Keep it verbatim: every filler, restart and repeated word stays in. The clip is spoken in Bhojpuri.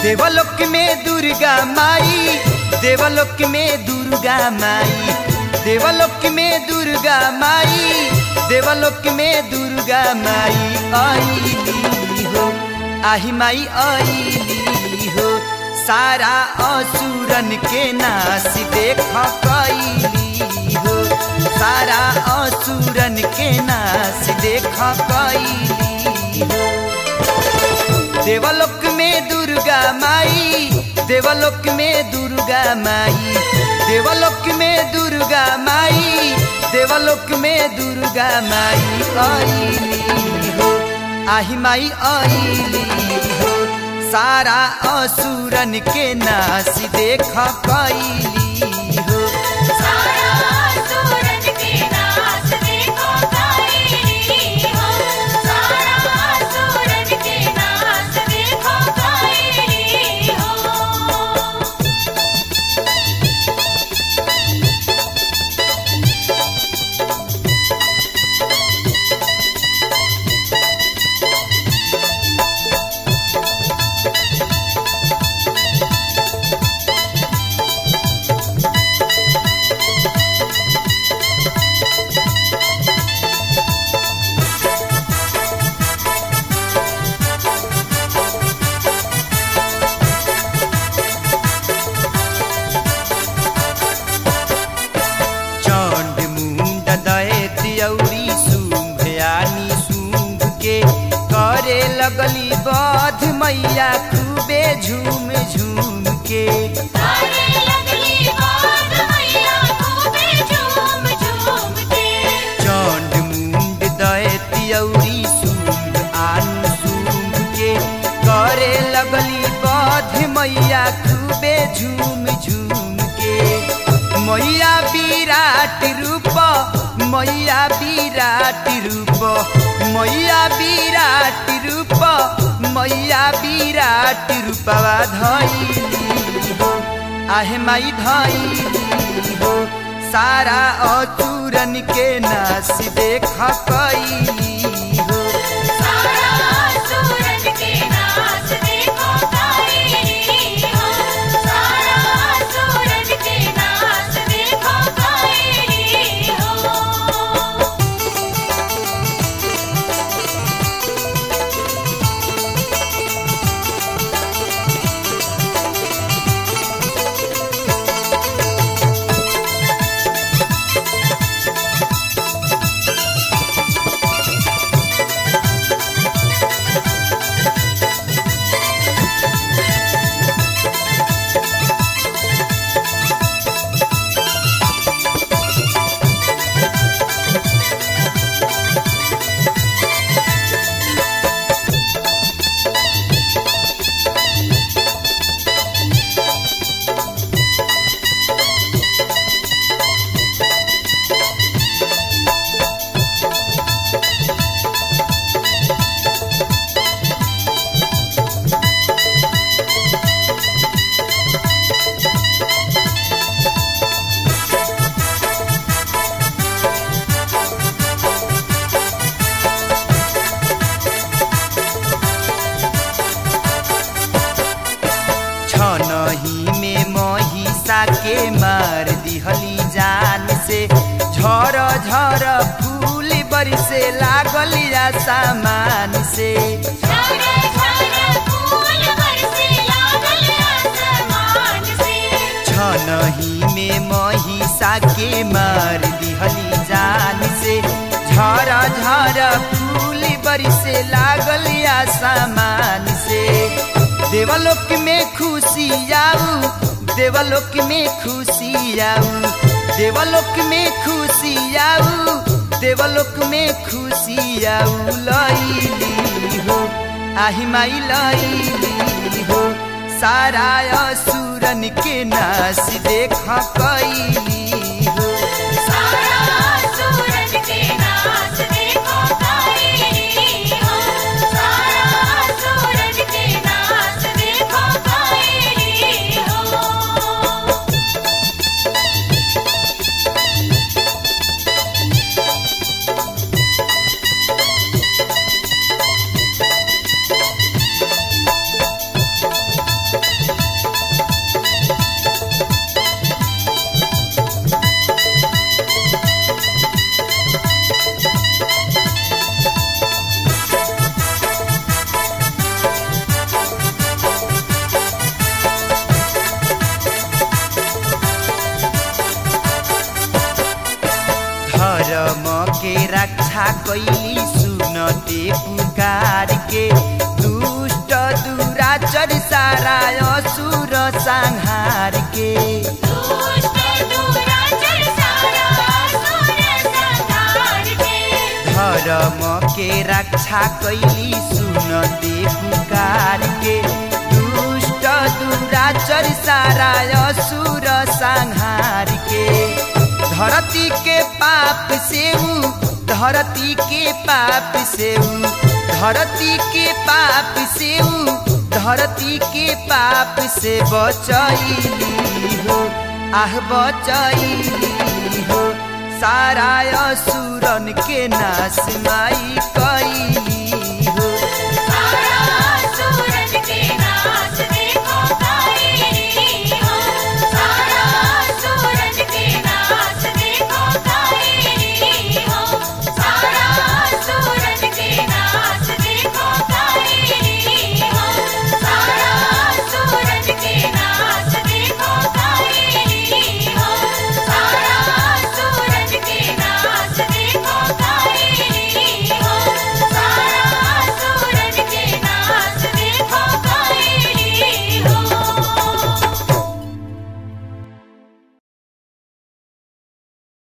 देवलोक में दुर्गा माई, देवलोक में दुर्गा माई, देवलोक में दुर्गा माई, देवलोक में दुर्गा माई आईली हो, आही माई आईली हो। सारा असुरन के नाश देख कैली हो, सारा असुरन के नाश देख कैली हो। देवलोक में दुर्गा माई, देवलोक में दुर्गा माई, देवलोक में दुर्गा माई, देवलोक में दुर्गा माई आईली हो, आही माई आईली हो। सारा असुरन के नाश देख कैली हो, सारा असुरन के नाश देख कैली हो, सारा असुरन के नाश देख कैली हो। लगली बध मैया खूबे झूम झूम के, करे लगली बध मैया खूबे झूम झूम के। चंड मुंड दैत्य औरी शुंभ आन शुंभ के, करे लगली बध मैया खूबे झूम झूम के। मैया विराट रूप, मैया विराट रूप, मैया विराट रूप, मैया विराट रूपवा धइली हो, आहे माई धइली हो। सारा असुरन के नाश देख कैली हो, सारा असुरन के नाश देख कैली हो, सारा असुरन के नाश देख कैली हो। छनही में महिषा के मार दिहली जान से, झर झर फूल बरसे लागल आसमान से, झर झर फूल बरसे लागल आसमान से। छनही में महिषा के मार दिहली जान से, झर झर फूल बरसे लागल आसमान से। देवलोक में खुशी आऊ, देवलोक में खुशी आऊ, देवलोक में खुशी आऊ, देवलोक में खुशी आऊ लैली हो, आही माई लैली हो। सारा असुरन के नाश देख कैली हो, सारा असुरन के नाश देख कैली हो, सारा असुरन के नाश देख कैली हो। कैली सुनते पुकार के दुष्ट दुराचर सारा असुर संहार के दुष्ट दुराचर सारा असुर संहार के धर्म के रक्षा कैली सुनते पुकार के दुष्ट दुराचर सारा असुर संहार के धरती के पाप से ऊ धरती के पाप से ऊ धरती के पाप से ऊ धरती के पाप से बचैली हो आह बचैली हो सारा असुरन के नाश माई कैली